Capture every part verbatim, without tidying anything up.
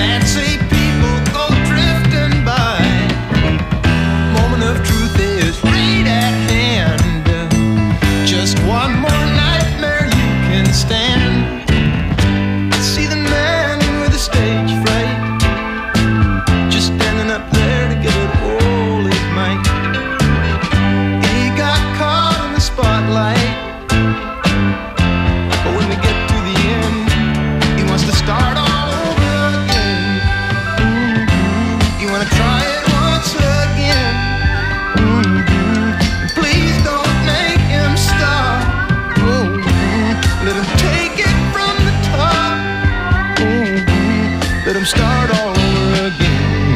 fancy people go drifting by. Moment of truth is right at hand. Just one more nightmare you can stand. See the man with the stage fright, just standing up there to give it all his might. He got caught in the spotlight, but when we get to the end, he wants to start all over again. Mm-hmm. You wanna try it once again. Mm-hmm. Please don't make him stop. Mm-hmm. Let him take it from the top. Mm-hmm. Let him start all over again.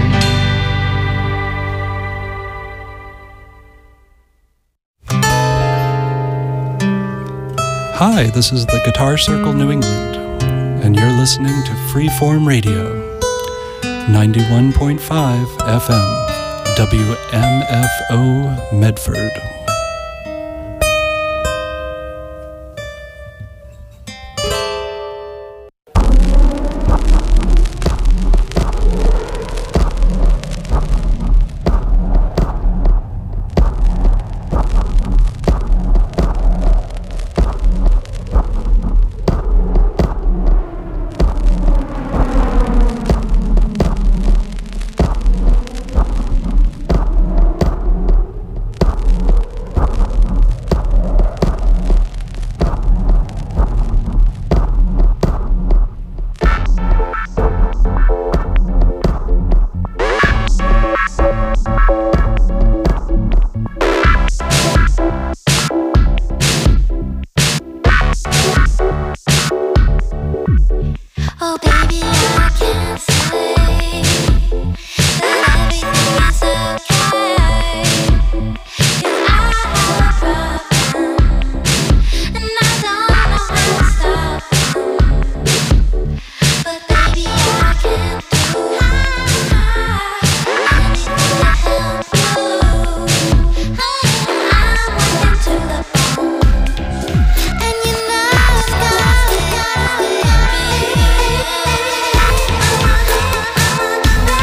Hi, this is the Guitar Circle New England, and you're listening to Freeform Radio, ninety-one point five F M, W M F O Medford. Bye.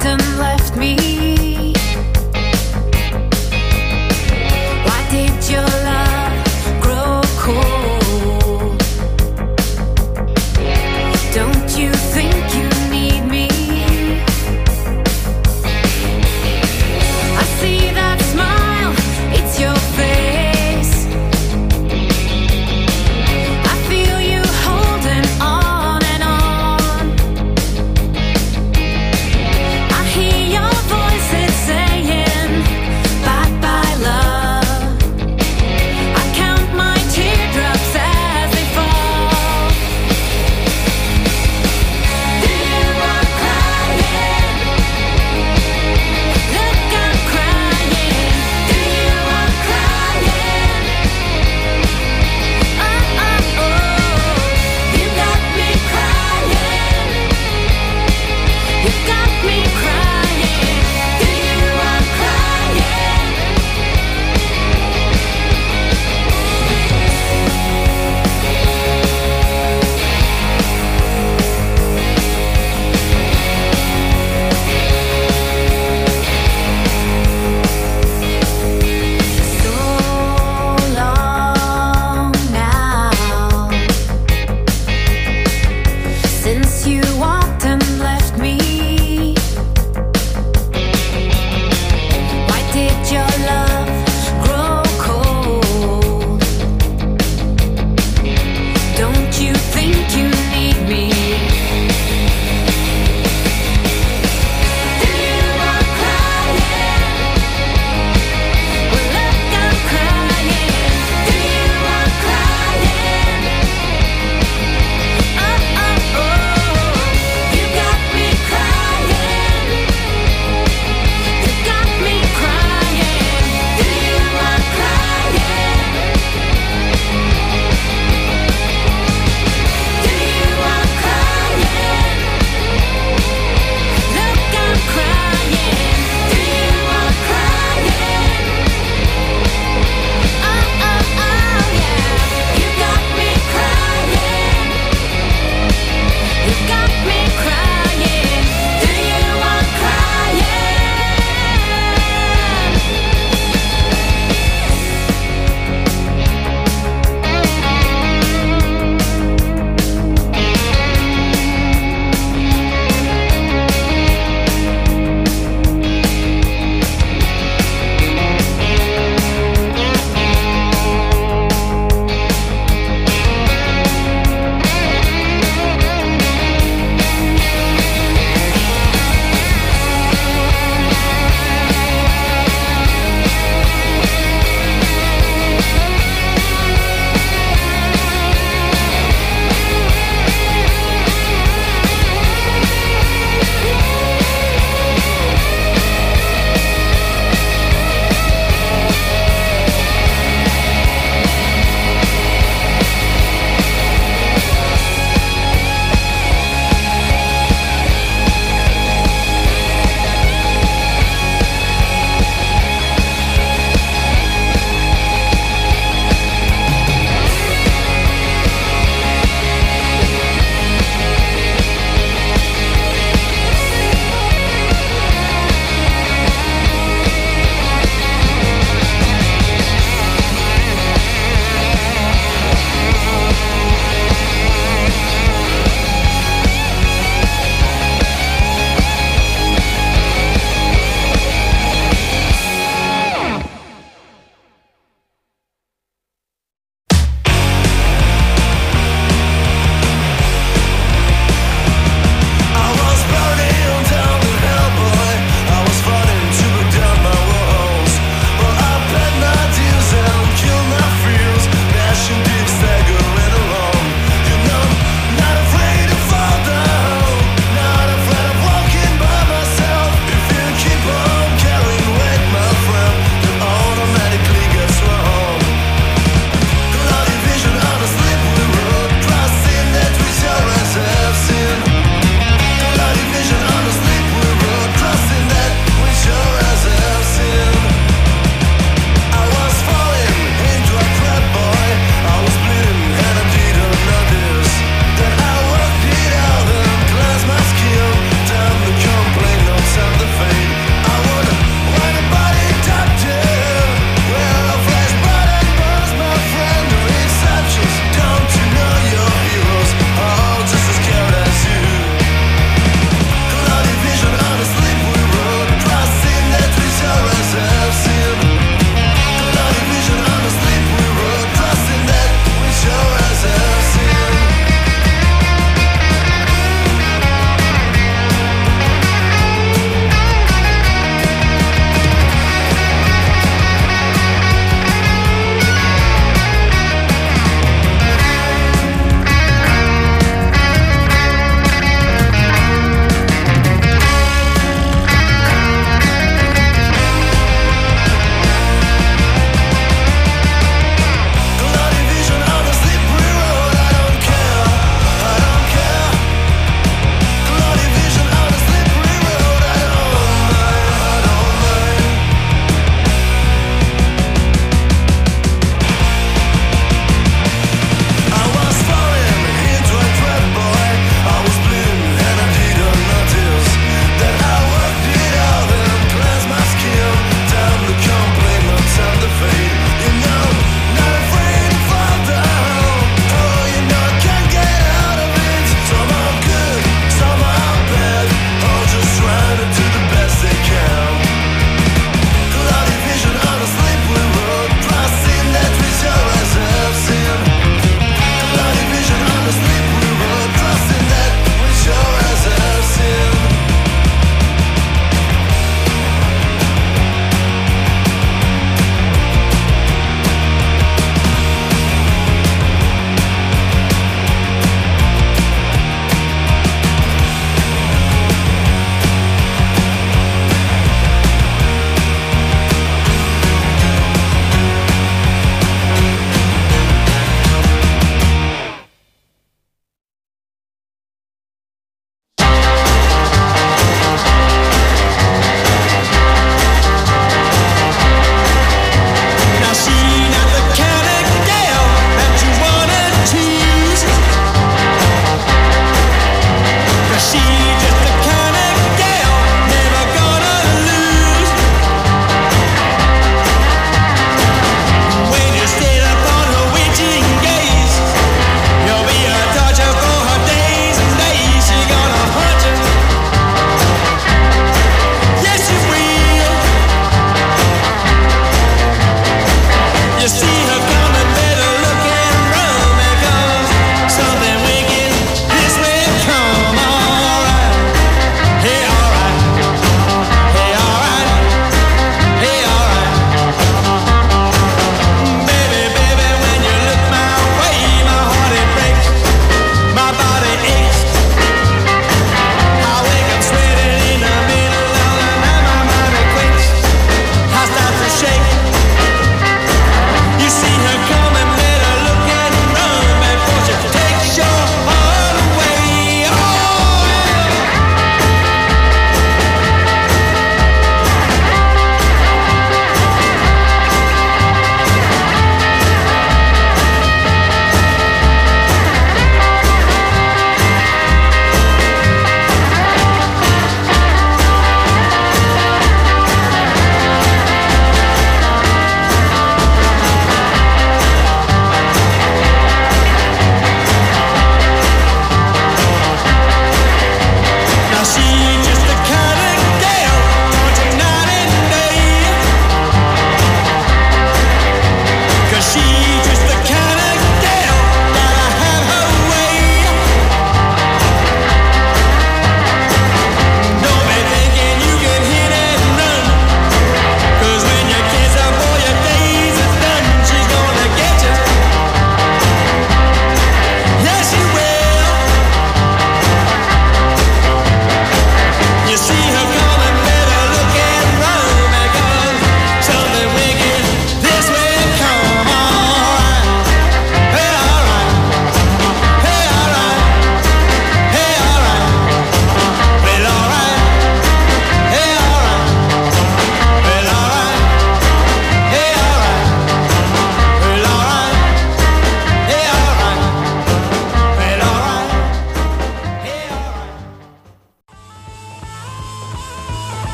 Cry.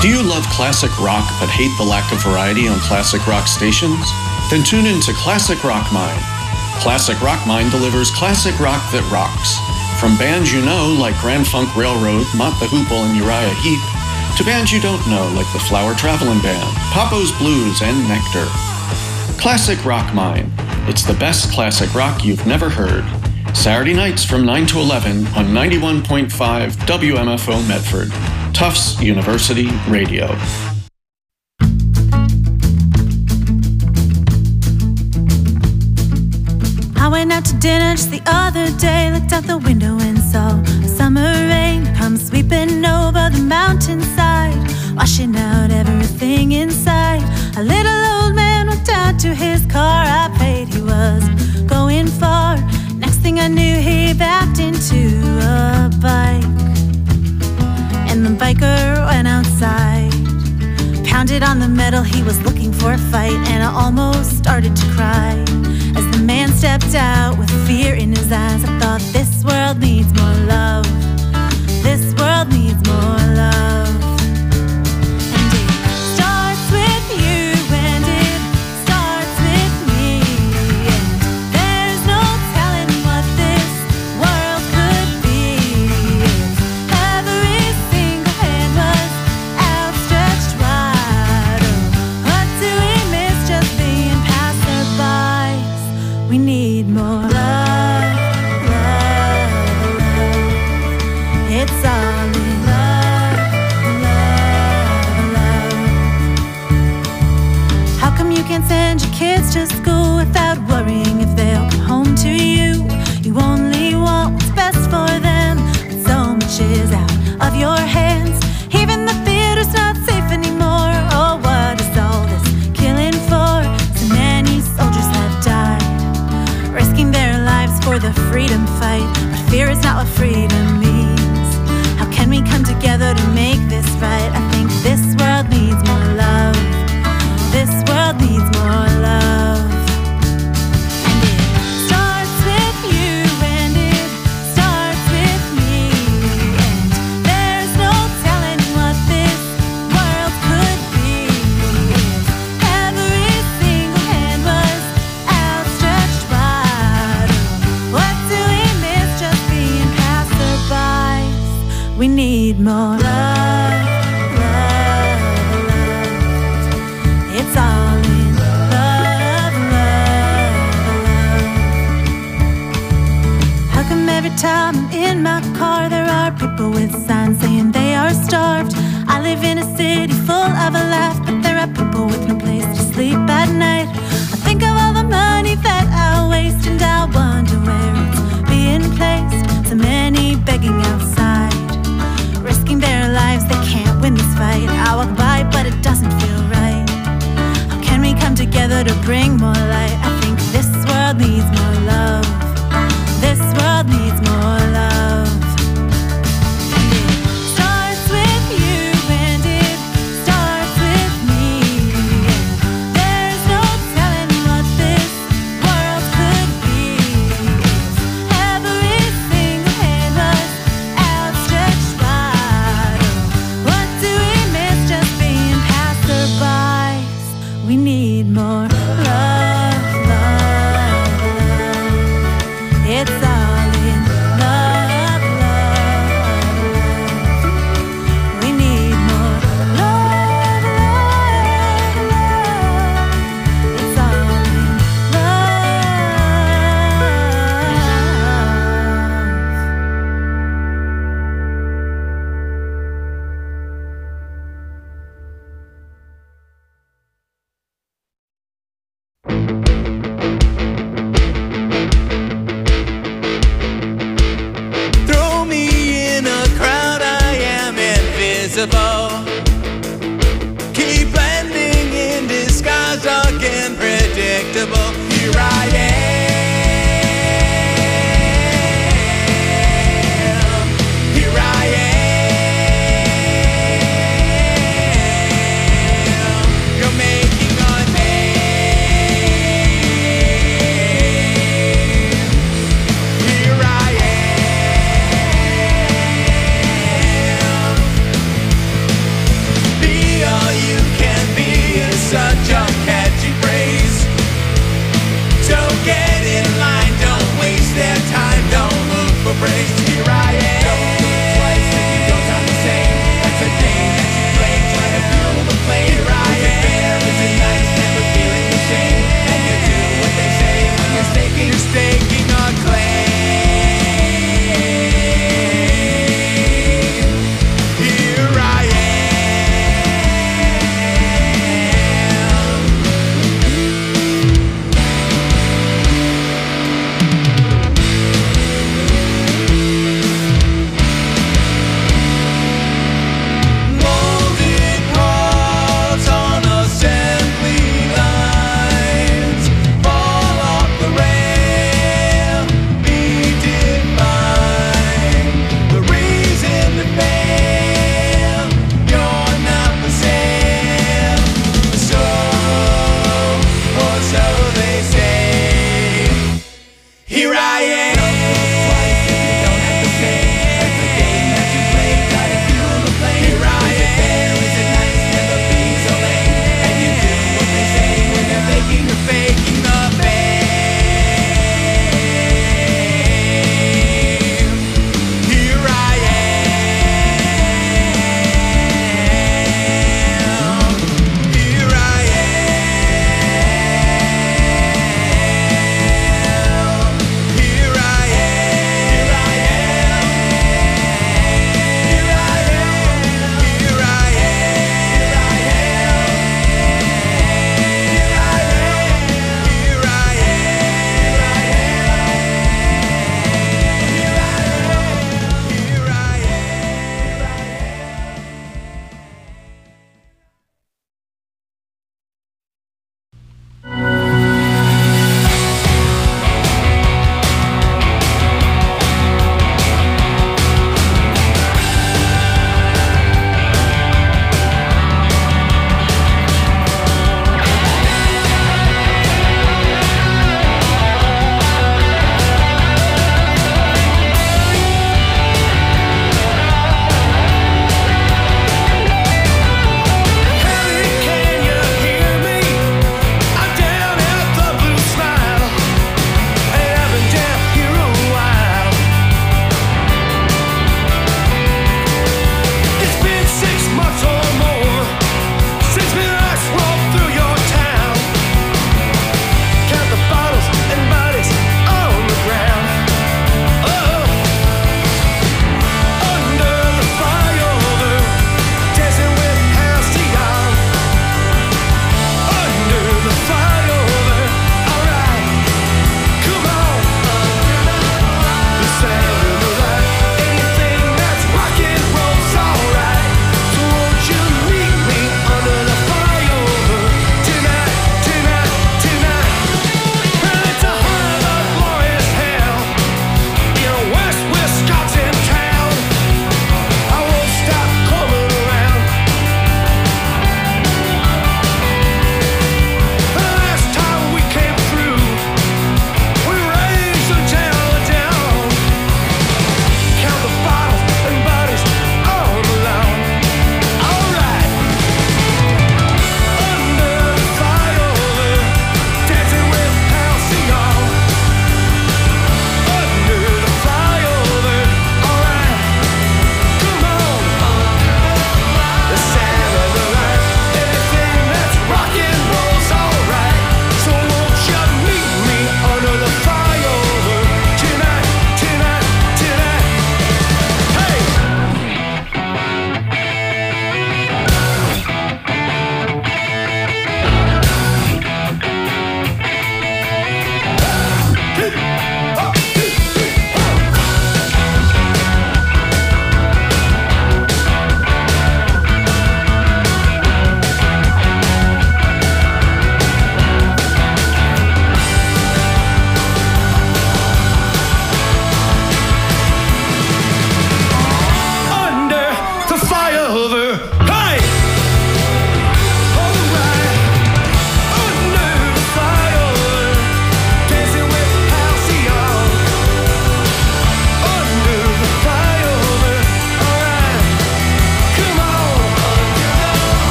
Do you love classic rock but hate the lack of variety on classic rock stations? Then tune in to Classic Rock Mine. Classic Rock Mine delivers classic rock that rocks. From bands you know like Grand Funk Railroad, Mott the Hoople, and Uriah Heep, to bands you don't know like the Flower Traveling Band, Papo's Blues, and Nectar. Classic Rock Mine. It's the best classic rock you've never heard. Saturday nights from nine to eleven on ninety-one point five W M F O Medford. Tufts University Radio. I went out to dinner just the other day, looked out the window and saw a summer rain come sweeping over the mountainside, washing out everything inside. A little old man walked out to his car. I prayed he wasn't going far. Next thing I knew, he backed into a bike, and the biker went outside, pounded on the metal. He was looking for a fight, and I almost started to cry as the man stepped out with fear in his eyes. I thought, this world needs more love. This world needs more love. And it starts with you, and it starts with me. And there's no telling what this world could be. If every single hand was outstretched wide, oh, what do we miss just being passerbys? We need more love, love, love. It's all in love, love, love. How come you can't send your kids to school without worrying if they'll come home to you? You only want what's best for them, but so much is out of your hands. Even the theater's not safe anymore. Oh, what is all this killing for? So many soldiers have died, risking their lives for the freedom fight. But fear is not what freedom means. How can we come together to make this right? I think this world needs more love. This world needs more love. And it starts with you, and it starts with me. And there's no telling what this world could be. If every single hand was outstretched wide, what do we miss just being passerbys? We need more love, love, love. It's all in love, love, love. How come every time I'm in my car there are people with signs saying they are starved? I live in a city full of a laugh, but there are people with no place to sleep at night. I think of all the money that I waste, and I wonder where it's being placed. So many begging outside, risking their lives, they can't win this fight. I walk by, but it doesn't feel right. How can we come together to bring more light? I think this world needs more love. This world needs more love. And it starts with you, and it starts with me. And there's no telling what this world could be. If every single hand was outstretched wide, oh, what do we miss just being passerbys? We need more love, love, love. It's all in love, love, love. We need more love, love, love. It's all in Throw me in a crowd, I am invisible. Keep blending in disguise, dark and predictable. Here I am. Here I am. You're making a name. Here I am. Be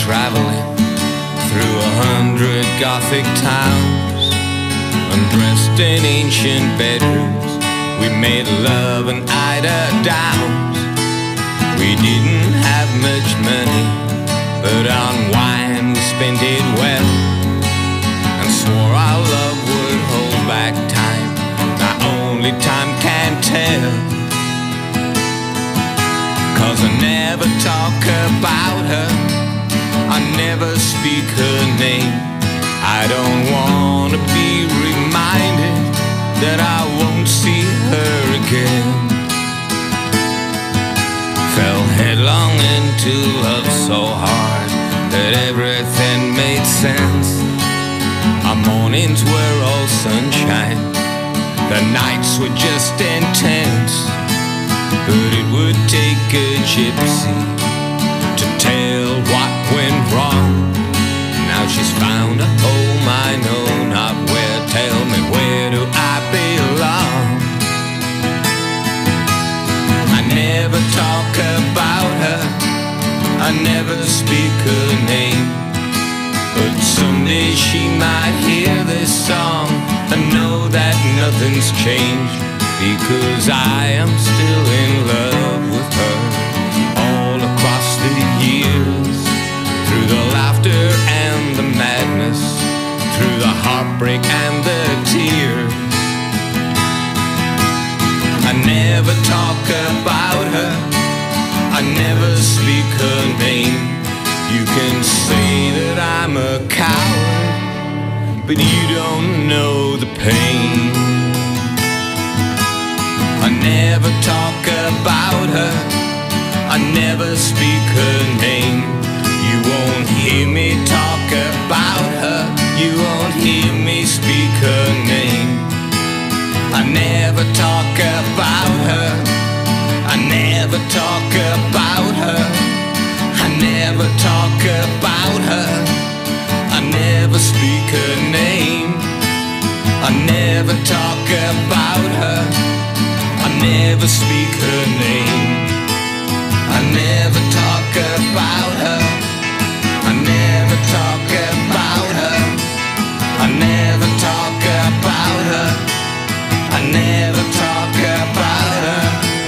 traveling through a hundred Gothic towns, undressed in ancient bedrooms. We made love and eider downs. We didn't have much money, but on wine we spent it well, and swore our love would hold back time. Now only time can tell, 'cause I never talk about her, I never speak her name. I don't wanna be reminded that I won't see her again. Fell headlong into love so hard that everything made sense. Our mornings were all sunshine, the nights were just intense. But it would take a gypsy to tell what went wrong. Now she's found a home I know not where. Tell me, where do I belong? I never talk about her, I never speak her name, but someday she might hear this song and know that nothing's changed, because I am still in love with her. All across the years, through the laughter and the madness, through the heartbreak and the tears, I never talk about her, I never speak her name. You can say that I'm a coward, but you don't know the pain. I never talk about her, I never speak her name. You won't hear me talk about her, you won't hear me speak her name. I never talk about her, I never talk about her, I never talk about her, I never speak her name. I never talk about her, I never speak her name. I never talk about her, I never talk about her, I never talk about her, I never talk about her.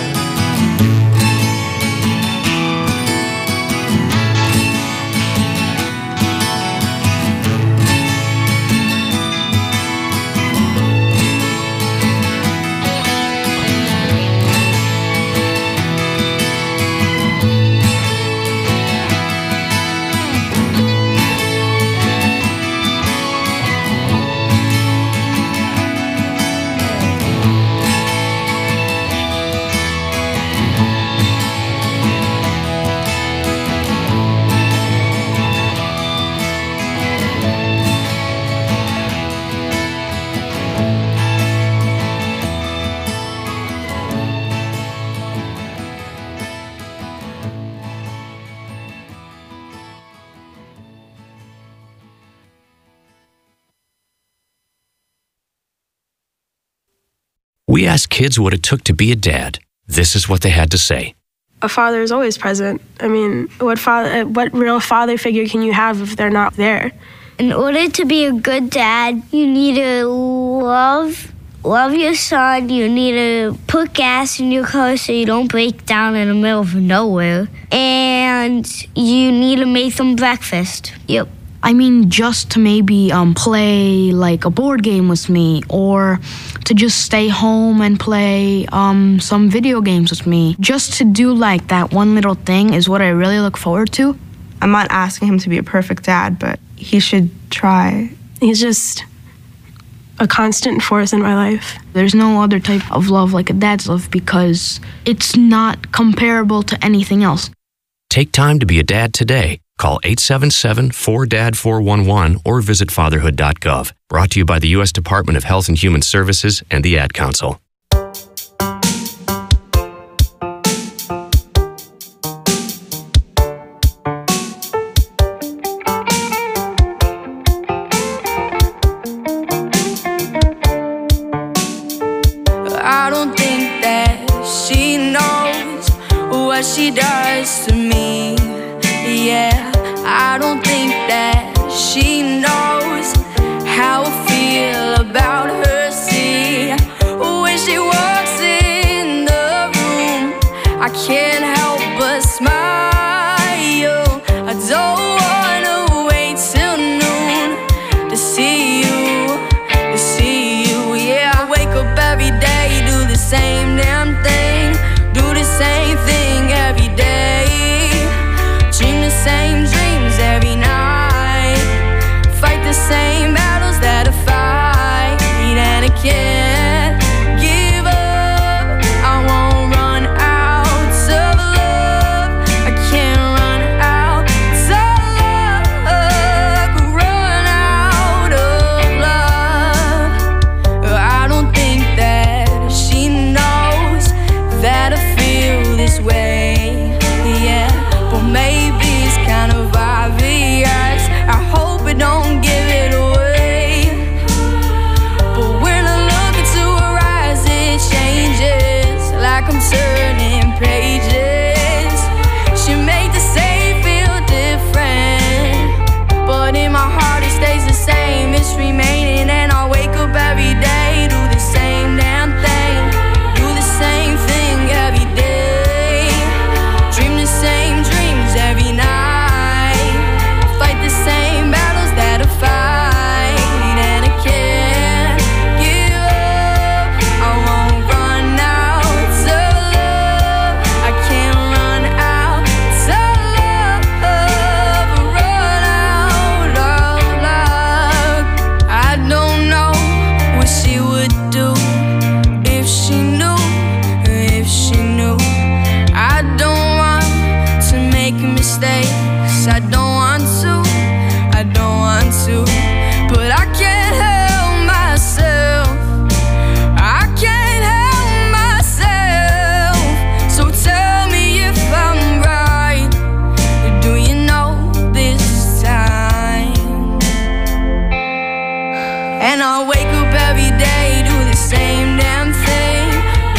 We asked kids what it took to be a dad. This is what they had to say. A father is always present. I mean, what father, what real father figure can you have if they're not there? In order to be a good dad, you need to love, love your son. You need to put gas in your car so you don't break down in the middle of nowhere. And you need to make them breakfast. Yep. I mean, just to maybe um, play like a board game with me, or to just stay home and play um, some video games with me. Just to do like that one little thing is what I really look forward to. I'm not asking him to be a perfect dad, but he should try. He's just a constant force in my life. There's no other type of love like a dad's love, because it's not comparable to anything else. Take time to be a dad today. Call eight seven seven, four D A D, four one one or visit fatherhood dot gov. Brought to you by the U S Department of Health and Human Services and the Ad Council. I don't think that she knows what she does to me. Yeah, I don't think that she knows how I feel about her. See, when she walks in the room, I can't help but smile. I don't wanna wait till noon to see you, to see you. Yeah, I wake up every day, do the same damn thing, do the same thing every day, dream the same dreams every night, fight the same battles that I fight, and I can't give up. I won't run out of love. I can't run out of love, run out of love. I don't think that she knows that I feel this way, yeah, but maybe it's kind of obvious. I hope I don't give it away, but when I look into her eyes, it changes like I'm turning pages. She made the same feel different, but in my heart it stays the same. It's remaining, and I wake up every day, do the same damn thing, do the same thing every day, dream the same dreams every night, fight the same battles that I fight, and I can't give up. I won't run out of love. I can't run out of love, run out of love. I don't know what she would do if she knew, if she knew. I don't want to make mistakes, I don't want to, I don't want to, but I can't help myself, I can't help myself. So tell me if I'm right, do you know this time? And I wake up every day, do the same damn thing,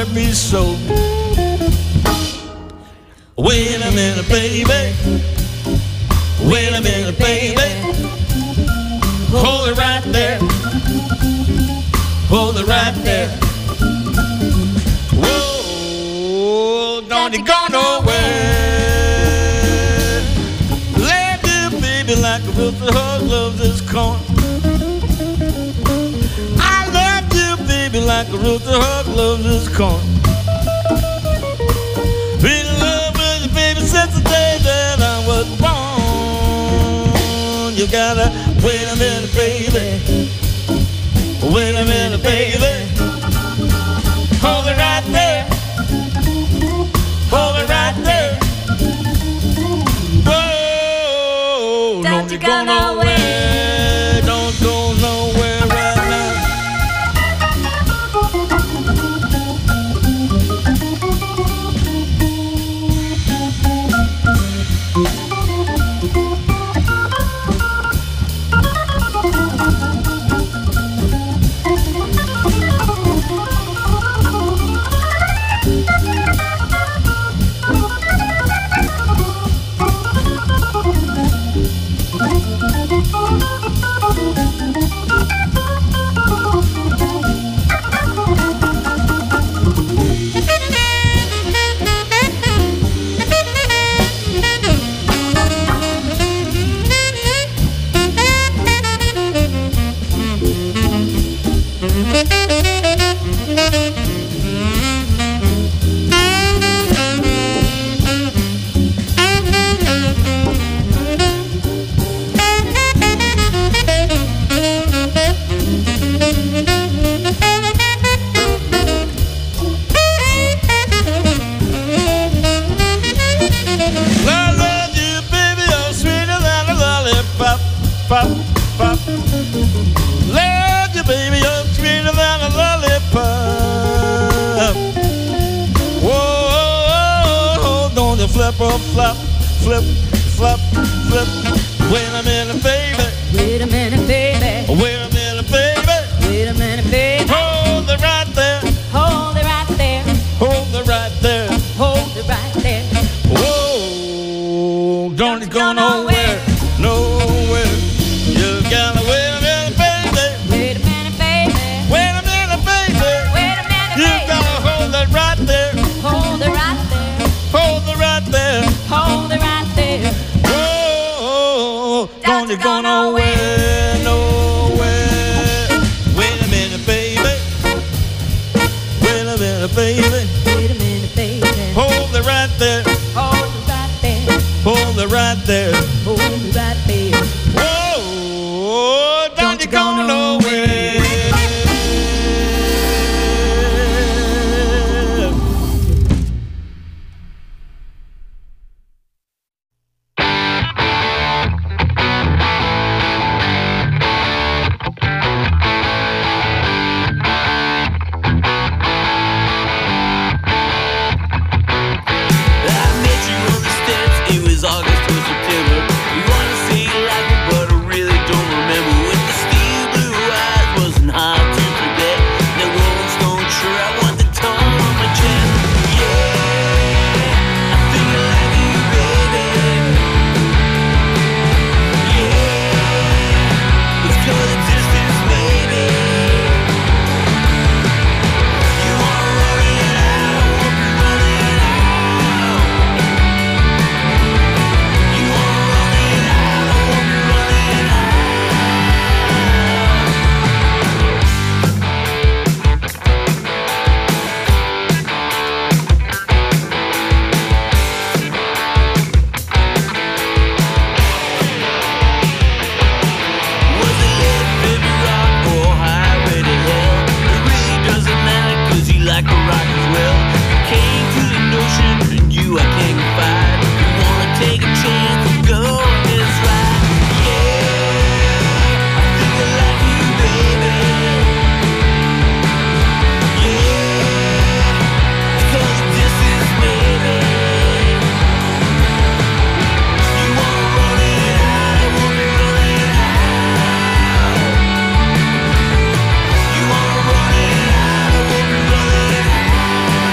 it be so. Wait a minute, baby. Wait a minute, baby. Hold it right there. Hold it right there. Whoa, don't you go nowhere. Love you, baby, like a rooster hug loves his corn. I love you, baby, like a rooster hug loves his corn. Been in love with you, baby, since the day that I was born. You gotta wait a minute, baby. Wait a minute, baby. Hold it right there. Hold it right there. Whoa, don't you go nowhere. Don't go nowhere right now. Pop, pop. Love you, baby, you're sweeter than a lollipop. Whoa, don't you flip or flop, flip, flop, flip. Wait a minute, baby. Wait a minute, baby. Wait a minute, baby. Wait a minute, baby. Hold it right there. Hold it right there. Hold it right there. Hold it right there. Whoa, don't you go nowhere, nowhere. You gotta wait a minute, baby. Wait a minute, baby. Wait a minute, baby. Wait a minute, You baby. gotta hold it right there. Hold it right there. Hold it right there. Hold it right there. Whoa, don't you go nowhere, nowhere. Wait a minute, baby. Wait a minute, baby. Wait a minute, baby. Hold it right there. Hold it right there. Hold it right there. Hold it right there. Whoa, don't you go nowhere. August or September. You wanna say you like it, but I really don't remember. With the steel blue eyes, wasn't hard to forget. Now Rolling Stone, sure I want the tone on my chest. Yeah, I think I like you, baby. Yeah, let's go the distance, baby. You wanna run it out, I won't be running out. Like a rock as well. Came to the notion and you I can't fight. You wanna take a chance and go on this ride. Yeah, I think I like you, baby. Yeah, so the distance, baby. You wanna run it out, I won't be running out. You wanna run it out, I won't be running out.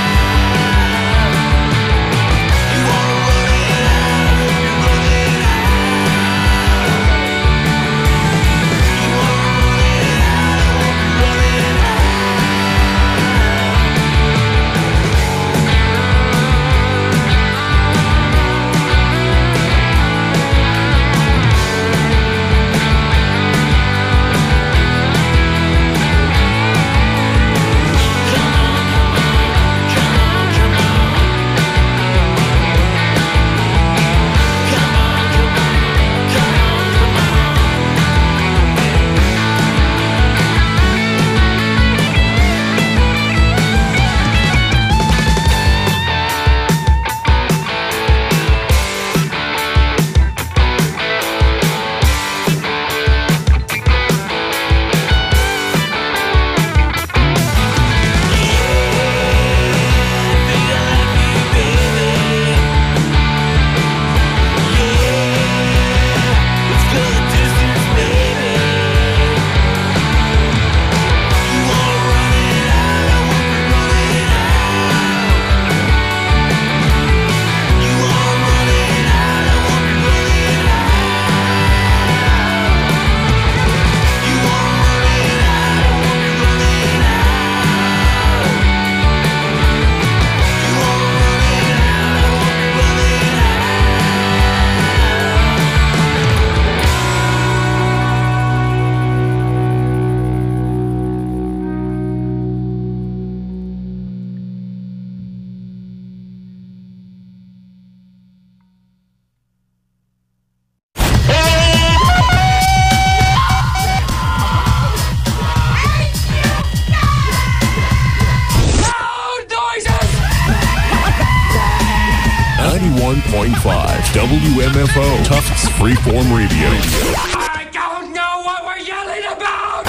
ninety-one point five W M F O, Tufts Freeform Radio. I don't know what we're yelling about!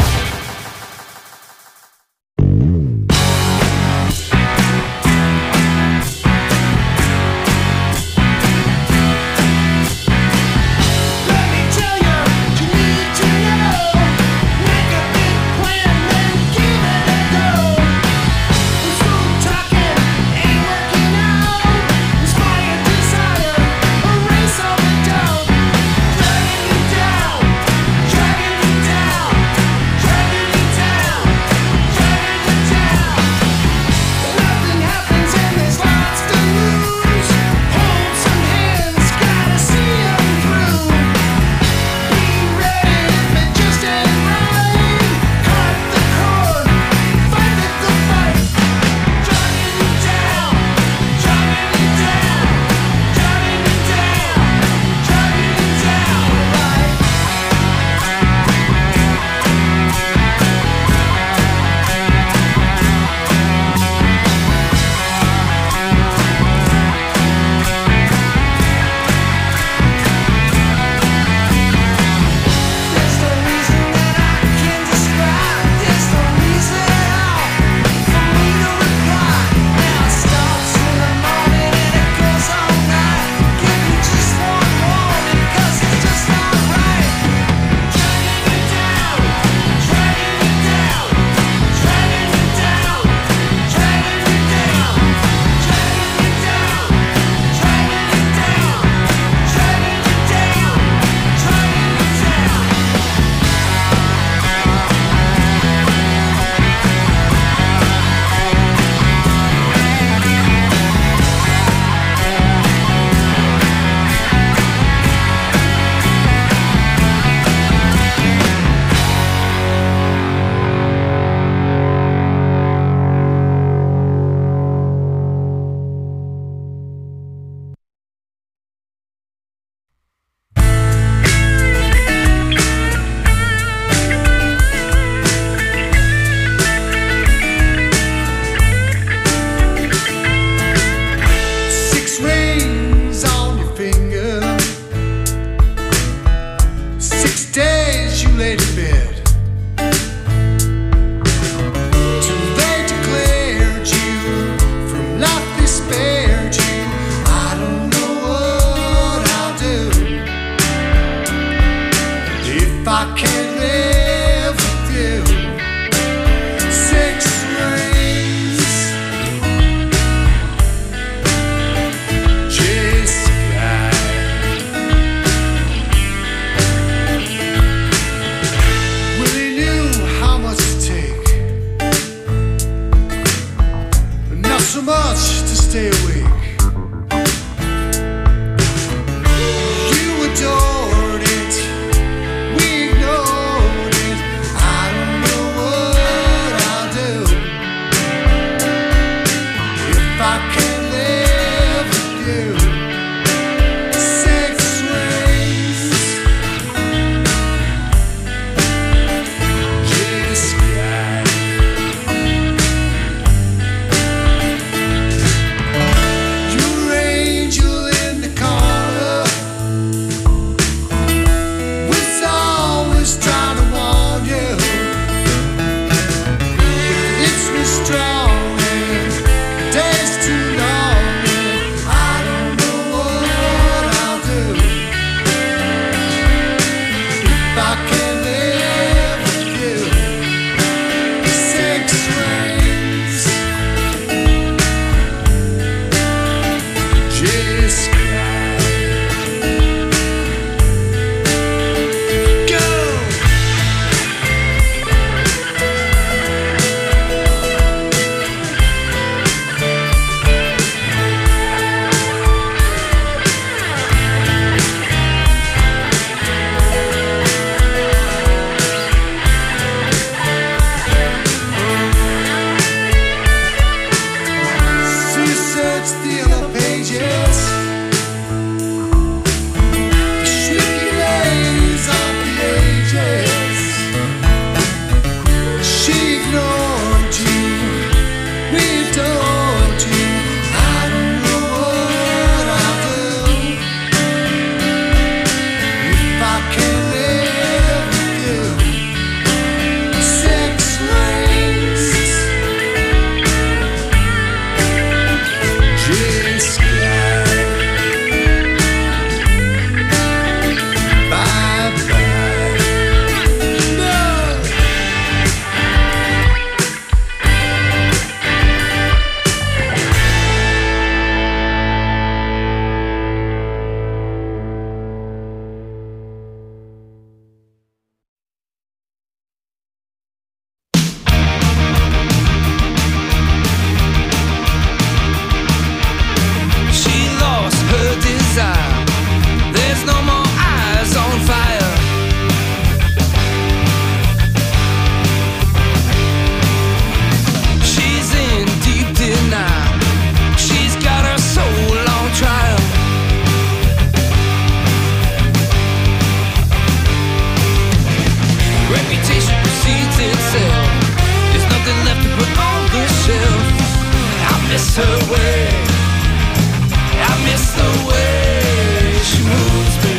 miss her way. I miss the way she moves me.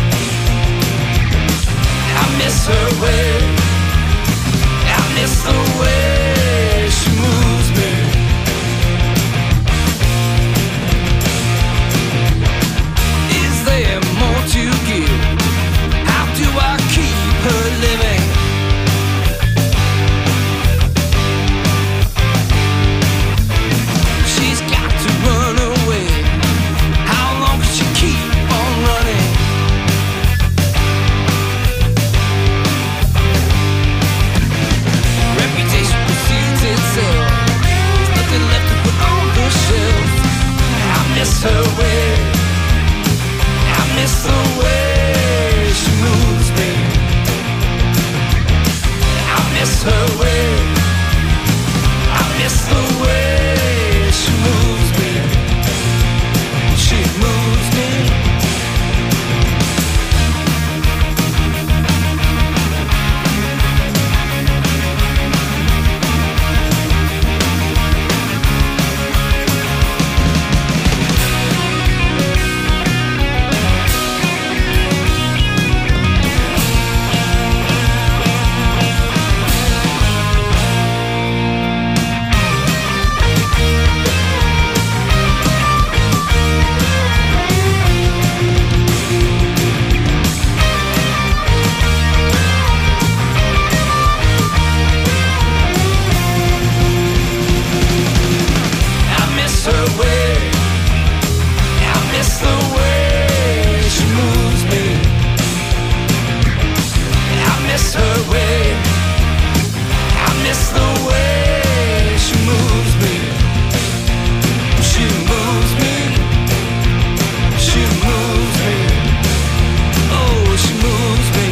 I miss her way. I miss the way she moves me. Is there more to give? How do I keep her living? She's got to run away. How long can she keep on running? Reputation precedes itself. There's nothing left to put on the shelf. I miss her way. I miss the way she moves me. I miss her way. I miss the way she moves me. She moves me. I miss her way. I miss the way she moves me. I miss her way. I miss the way she moves me. She moves me. She moves me. Oh, she moves me.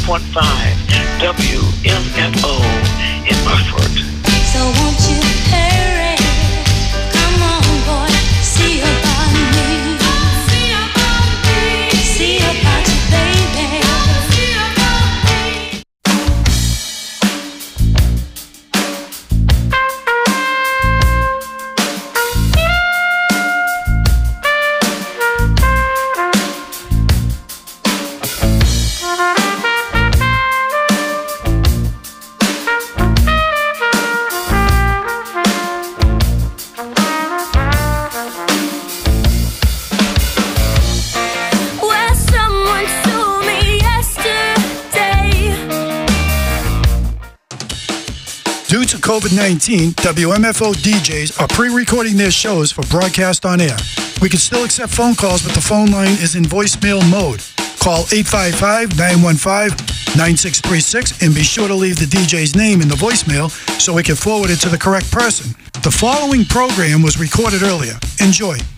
point five W M F O in Burford. So won't you hurry? Come on, boy, see about me. See about me. See about you, baby. See about me. Well, someone told me yesterday. Due to COVID nineteen, W M F O D Js are pre-recording their shows for broadcast on air. We can still accept phone calls, but the phone line is in voicemail mode. Call eight five five, nine one five, nine six three six and be sure to leave the D J's name in the voicemail so we can forward it to the correct person. The following program was recorded earlier. Enjoy.